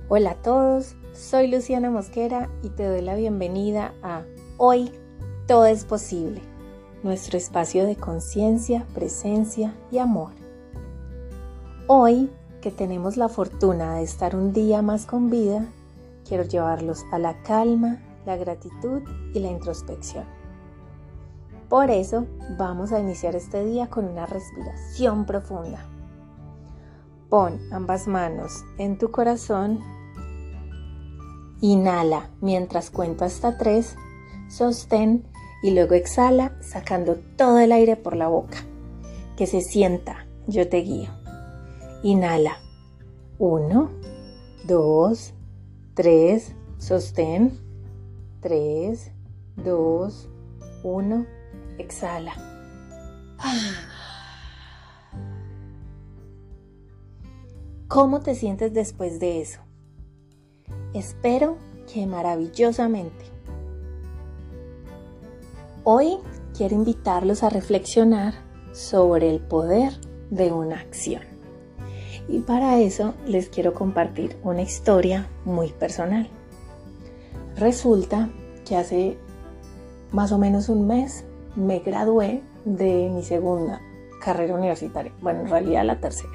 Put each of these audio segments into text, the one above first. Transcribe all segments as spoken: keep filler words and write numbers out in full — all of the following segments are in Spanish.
Hola a todos, soy Luciana Mosquera y te doy la bienvenida a Hoy Todo es Posible, nuestro espacio de conciencia, presencia y amor. Hoy, que tenemos la fortuna de estar un día más con vida, quiero llevarlos a la calma, la gratitud y la introspección. Por eso, vamos a iniciar este día con una respiración profunda. Pon ambas manos en tu corazón. Inhala mientras cuento hasta tres, sostén y luego exhala sacando todo el aire por la boca. Que se sienta, yo te guío. Inhala, uno, dos, tres, sostén, tres, dos, uno, exhala. ¿Cómo te sientes después de eso? Espero que maravillosamente. Hoy quiero invitarlos a reflexionar sobre el poder de una acción. Y para eso les quiero compartir una historia muy personal. Resulta que hace más o menos un mes me gradué de mi segunda carrera universitaria. Bueno, en realidad la tercera.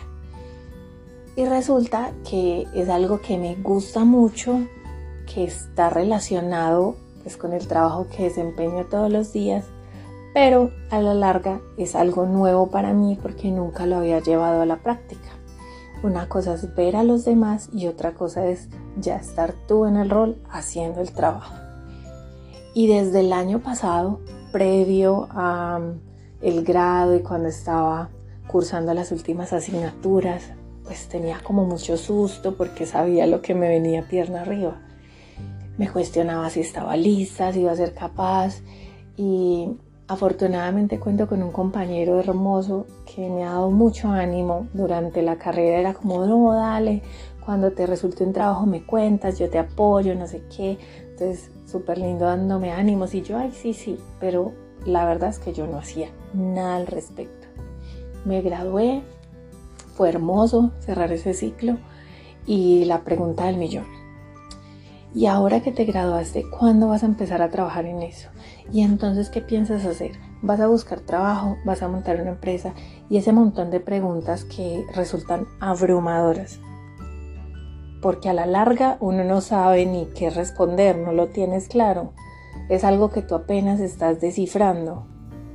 Y resulta que es algo que me gusta mucho, que está relacionado pues, con el trabajo que desempeño todos los días, pero a la larga es algo nuevo para mí porque nunca lo había llevado a la práctica. Una cosa es ver a los demás y otra cosa es ya estar tú en el rol haciendo el trabajo. Y desde el año pasado, previo a um, el grado y cuando estaba cursando las últimas asignaturas, pues tenía como mucho susto porque sabía lo que me venía pierna arriba. Me cuestionaba si estaba lista, si iba a ser capaz y afortunadamente cuento con un compañero hermoso que me ha dado mucho ánimo durante la carrera. Era como, no, dale, cuando te resulte un trabajo me cuentas, yo te apoyo, no sé qué. Entonces, súper lindo dándome ánimos y yo, ay, sí, sí, pero la verdad es que yo no hacía nada al respecto. Me gradué. Fue hermoso cerrar ese ciclo y la pregunta del millón. Y ahora que te graduaste, ¿cuándo vas a empezar a trabajar en eso? Y entonces, ¿qué piensas hacer? ¿Vas a buscar trabajo? ¿Vas a montar una empresa? Y ese montón de preguntas que resultan abrumadoras. Porque a la larga uno no sabe ni qué responder, no lo tienes claro. Es algo que tú apenas estás descifrando.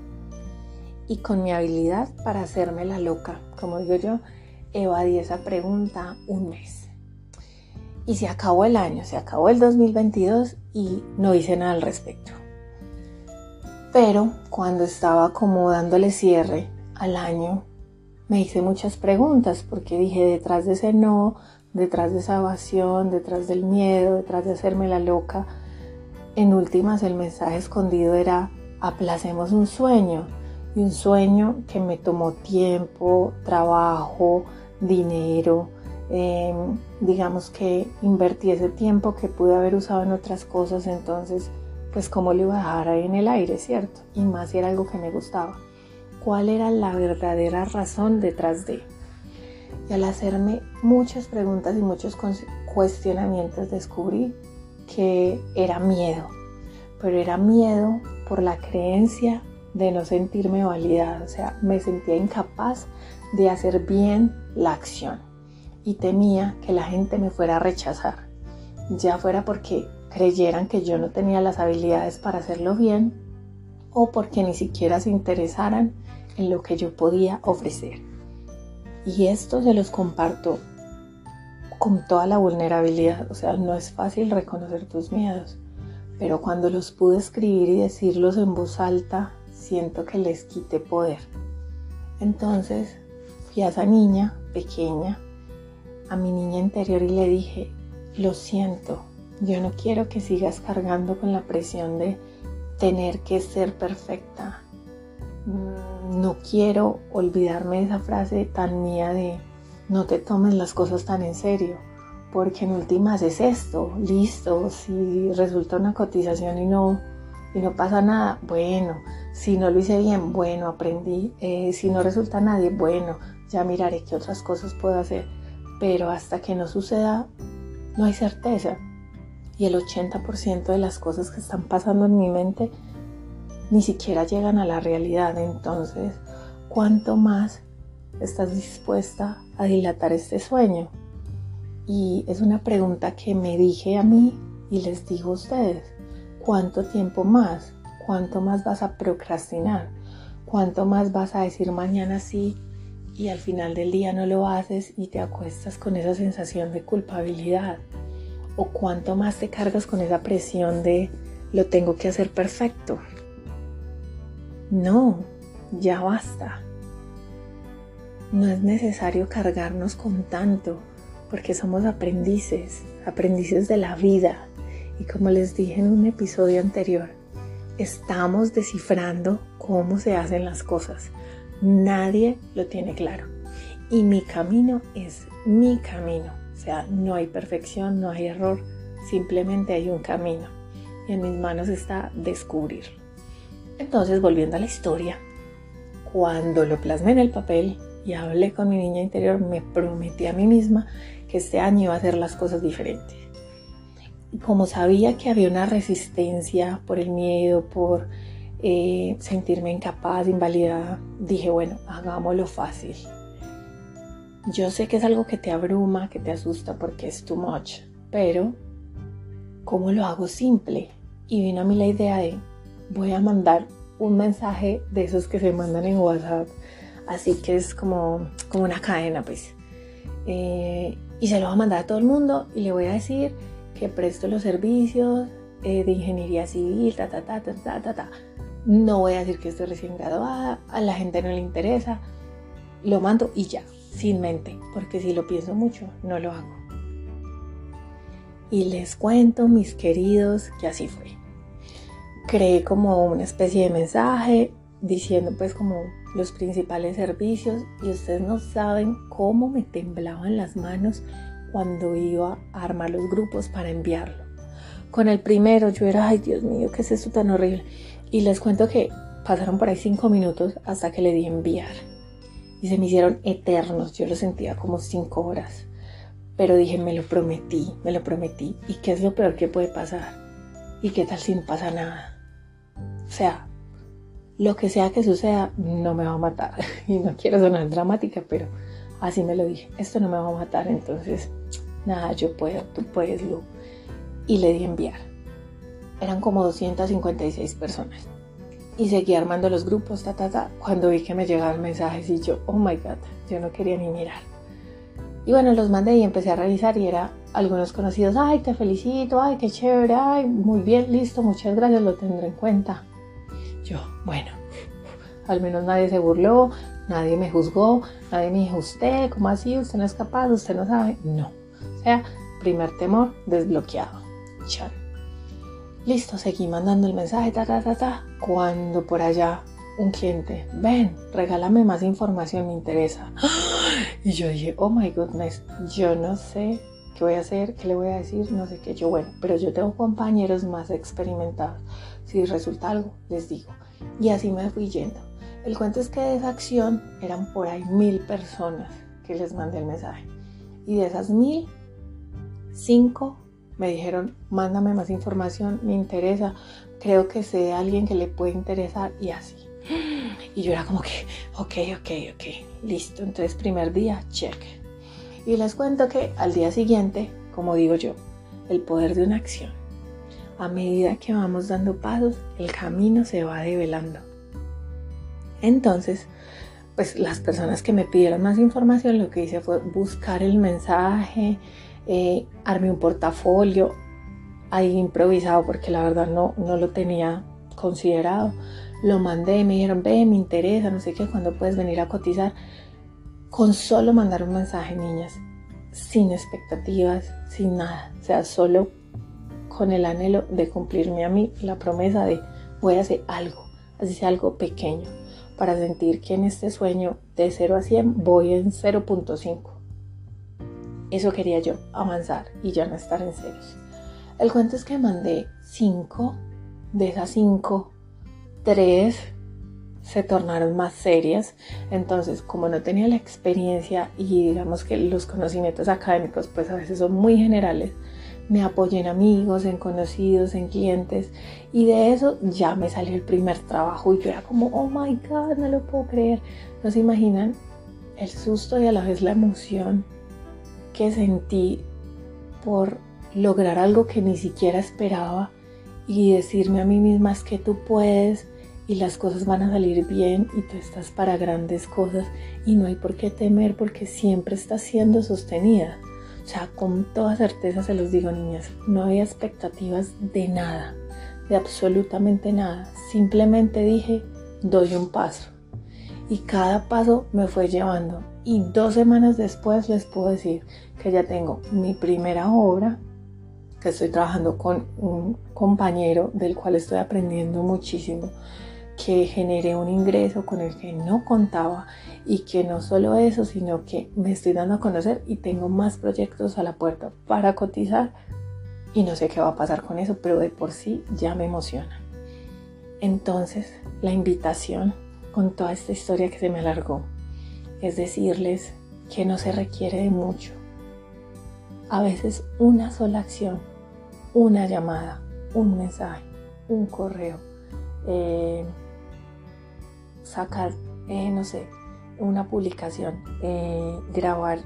Y con mi habilidad para hacerme la loca, como digo yo, evadí esa pregunta un mes. Y se acabó el año, se acabó el dos mil veintidós y no hice nada al respecto. Pero cuando estaba como dándole cierre al año, me hice muchas preguntas porque dije, detrás de ese no, detrás de esa evasión, detrás del miedo, detrás de hacerme la loca, en últimas el mensaje escondido era, aplacemos un sueño. Y un sueño que me tomó tiempo, trabajo, dinero, eh, digamos que invertí ese tiempo que pude haber usado en otras cosas, entonces pues cómo lo iba a dejar ahí en el aire, ¿cierto? Y más si era algo que me gustaba. ¿Cuál era la verdadera razón detrás de? Y al hacerme muchas preguntas y muchos cuestionamientos descubrí que era miedo, pero era miedo por la creencia de no sentirme validada, o sea, me sentía incapaz de hacer bien la acción y temía que la gente me fuera a rechazar, ya fuera porque creyeran que yo no tenía las habilidades para hacerlo bien o porque ni siquiera se interesaran en lo que yo podía ofrecer. Y esto se los comparto con toda la vulnerabilidad, o sea, no es fácil reconocer tus miedos, pero cuando los pude escribir y decirlos en voz alta, siento que les quité poder. Entonces fui a esa niña pequeña, a mi niña interior y le dije, lo siento, yo no quiero que sigas cargando con la presión de tener que ser perfecta. No quiero olvidarme de esa frase tan mía de no te tomes las cosas tan en serio, porque en últimas es esto, listo, si resulta una cotización y no y no pasa nada, bueno, si no lo hice bien, bueno, aprendí, eh, si no resulta nadie, bueno, ya miraré qué otras cosas puedo hacer, pero hasta que no suceda no hay certeza. Y el ochenta por ciento de las cosas que están pasando en mi mente ni siquiera llegan a la realidad. Entonces, ¿cuánto más estás dispuesta a dilatar este sueño? Y es una pregunta que me dije a mí y les digo a ustedes. ¿Cuánto tiempo más? ¿Cuánto más vas a procrastinar? ¿Cuánto más vas a decir mañana sí y al final del día no lo haces y te acuestas con esa sensación de culpabilidad? ¿O cuánto más te cargas con esa presión de lo tengo que hacer perfecto? No, ya basta. No es necesario cargarnos con tanto, porque somos aprendices, aprendices de la vida. Y como les dije en un episodio anterior, estamos descifrando cómo se hacen las cosas. Nadie lo tiene claro. Y mi camino es mi camino. O sea, no hay perfección, no hay error, simplemente hay un camino. Y en mis manos está descubrirlo. Entonces, volviendo a la historia, cuando lo plasmé en el papel y hablé con mi niña interior, me prometí a mí misma que este año iba a hacer las cosas diferentes. Y como sabía que había una resistencia por el miedo, por eh, sentirme incapaz, invalidada, dije, bueno, hagámoslo fácil. Yo sé que es algo que te abruma, que te asusta porque es too much, pero ¿cómo lo hago simple? Y vino a mí la idea de, voy a mandar un mensaje de esos que se mandan en WhatsApp, así que es como, como una cadena, pues. Eh, y se lo voy a mandar a todo el mundo y le voy a decir que presto los servicios eh, de ingeniería civil, ta, ta, ta, ta, ta, ta, ta. No voy a decir que estoy recién graduada, a la gente no le interesa, lo mando y ya, sin mente, porque si lo pienso mucho, no lo hago. Y les cuento, mis queridos, que así fue. Creé como una especie de mensaje diciendo pues como los principales servicios y ustedes no saben cómo me temblaban las manos cuando iba a armar los grupos para enviarlo. Con el primero yo era, ay Dios mío, ¿qué es esto tan horrible? Y les cuento que pasaron por ahí cinco minutos hasta que le di enviar. Y se me hicieron eternos, yo lo sentía como cinco horas. Pero dije, me lo prometí, me lo prometí. ¿Y qué es lo peor que puede pasar? ¿Y qué tal si no pasa nada? O sea, lo que sea que suceda no me va a matar. Y no quiero sonar dramática, pero así me lo dije. Esto no me va a matar, entonces, nada, yo puedo, tú puedes, Lu. Y le di enviar. Eran como doscientas cincuenta y seis personas. Y seguí armando los grupos, ta, ta, ta. Cuando vi que me llegaban mensajes y yo, oh my God, yo no quería ni mirar. Y bueno, los mandé y empecé a revisar y era algunos conocidos. Ay, te felicito, ay, qué chévere, ay, muy bien, listo, muchas gracias, lo tendré en cuenta. Yo, bueno, al menos nadie se burló, nadie me juzgó, nadie me dijo, usted, ¿cómo así? ¿Usted no es capaz? ¿Usted no sabe? No. O sea, primer temor desbloqueado. Chan. Listo, seguí mandando el mensaje, ta, ta, ta, ta. Cuando por allá un cliente, ven, regálame más información, me interesa. Y yo dije, oh my goodness, yo no sé qué voy a hacer, qué le voy a decir, no sé qué. Yo, bueno, pero yo tengo compañeros más experimentados. Si resulta algo, les digo. Y así me fui yendo. El cuento es que de esa acción eran por ahí mil personas que les mandé el mensaje. Y de esas mil, cinco me dijeron, mándame más información, me interesa, creo que sé de alguien que le puede interesar y así. Y yo era como que, ok, ok, ok, listo. Entonces, primer día, check. Y les cuento que al día siguiente, como digo yo, el poder de una acción. A medida que vamos dando pasos, el camino se va develando. Entonces, pues las personas que me pidieron más información, lo que hice fue buscar el mensaje, eh, armé un portafolio ahí improvisado porque la verdad no, no lo tenía considerado. Lo mandé, me dijeron, ve, me interesa, no sé qué, ¿cuándo puedes venir a cotizar? Con solo mandar un mensaje, niñas, sin expectativas, sin nada, o sea, solo con el anhelo de cumplirme a mí la promesa de voy a hacer algo, así sea algo pequeño, para sentir que en este sueño de cero a cien voy en cero punto cinco. Eso quería yo, avanzar y ya no estar en ceros. El cuento es que mandé cinco, de esas cinco, tres se tornaron más serias. Entonces, como no tenía la experiencia y digamos que los conocimientos académicos pues a veces son muy generales, me apoyé en amigos, en conocidos, en clientes, y de eso ya me salió el primer trabajo y yo era como, oh my God, no lo puedo creer. No se imaginan el susto y a la vez la emoción que sentí por lograr algo que ni siquiera esperaba y decirme a mí misma es que tú puedes y las cosas van a salir bien y tú estás para grandes cosas y no hay por qué temer porque siempre estás siendo sostenida. O sea, con toda certeza se los digo, niñas, no había expectativas de nada, de absolutamente nada. Simplemente dije, doy un paso. Y cada paso me fue llevando. Y dos semanas después les puedo decir que ya tengo mi primera obra, que estoy trabajando con un compañero del cual estoy aprendiendo muchísimo, que generé un ingreso con el que no contaba y que no solo eso, sino que me estoy dando a conocer y tengo más proyectos a la puerta para cotizar y no sé qué va a pasar con eso, pero de por sí ya me emociona. Entonces, la invitación con toda esta historia que se me alargó es decirles que no se requiere de mucho. A veces una sola acción, una llamada, un mensaje, un correo, eh, sacar, eh, no sé, una publicación, eh, grabar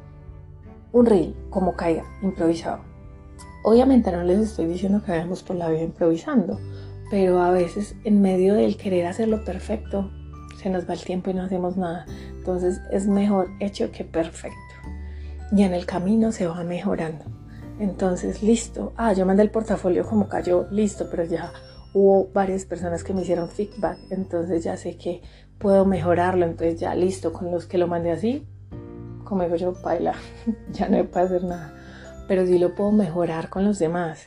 un reel como caiga, improvisado. Obviamente no les estoy diciendo que vayamos por la vida improvisando, pero a veces en medio del querer hacerlo perfecto, se nos va el tiempo y no hacemos nada. Entonces es mejor hecho que perfecto. Y en el camino se va mejorando. Entonces, listo. Ah, yo mandé el portafolio como cayó, listo, pero ya hubo varias personas que me hicieron feedback, entonces ya sé que puedo mejorarlo, entonces ya listo, con los que lo mandé así, como digo yo, paila, ya no puedo hacer nada, pero sí lo puedo mejorar con los demás.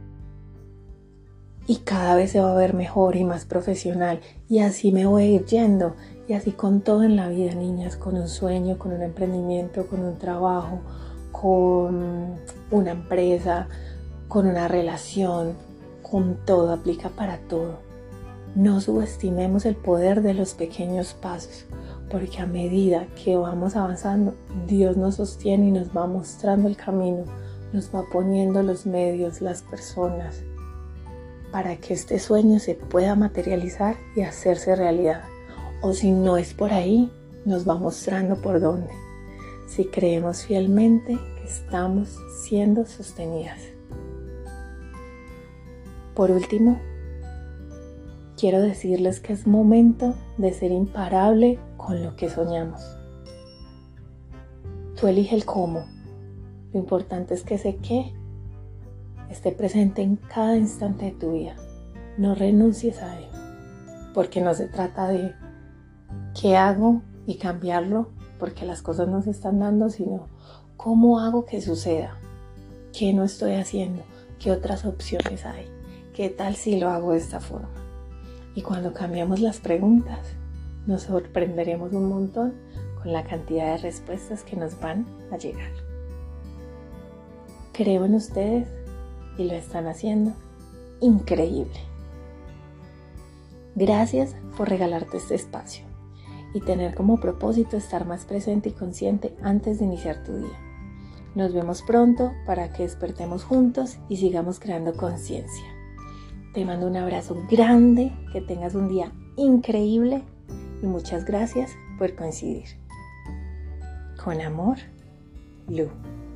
Y cada vez se va a ver mejor y más profesional, y así me voy a ir yendo, y así con todo en la vida, niñas, con un sueño, con un emprendimiento, con un trabajo, con una empresa, con una relación, con todo, aplica para todo. No subestimemos el poder de los pequeños pasos, porque a medida que vamos avanzando, Dios nos sostiene y nos va mostrando el camino, nos va poniendo los medios, las personas, para que este sueño se pueda materializar y hacerse realidad. O si no es por ahí, nos va mostrando por dónde, si creemos fielmente que estamos siendo sostenidas. Por último, quiero decirles que es momento de ser imparable con lo que soñamos. Tú elige el cómo. Lo importante es que ese qué esté presente en cada instante de tu vida. No renuncies a él, porque no se trata de qué hago y cambiarlo porque las cosas no se están dando, sino cómo hago que suceda, qué no estoy haciendo, qué otras opciones hay. ¿Qué tal si lo hago de esta forma? Y cuando cambiamos las preguntas, nos sorprenderemos un montón con la cantidad de respuestas que nos van a llegar. Creo en ustedes y lo están haciendo increíble. Gracias por regalarte este espacio y tener como propósito estar más presente y consciente antes de iniciar tu día. Nos vemos pronto para que despertemos juntos y sigamos creando conciencia. Te mando un abrazo grande, que tengas un día increíble y muchas gracias por coincidir. Con amor, Lu.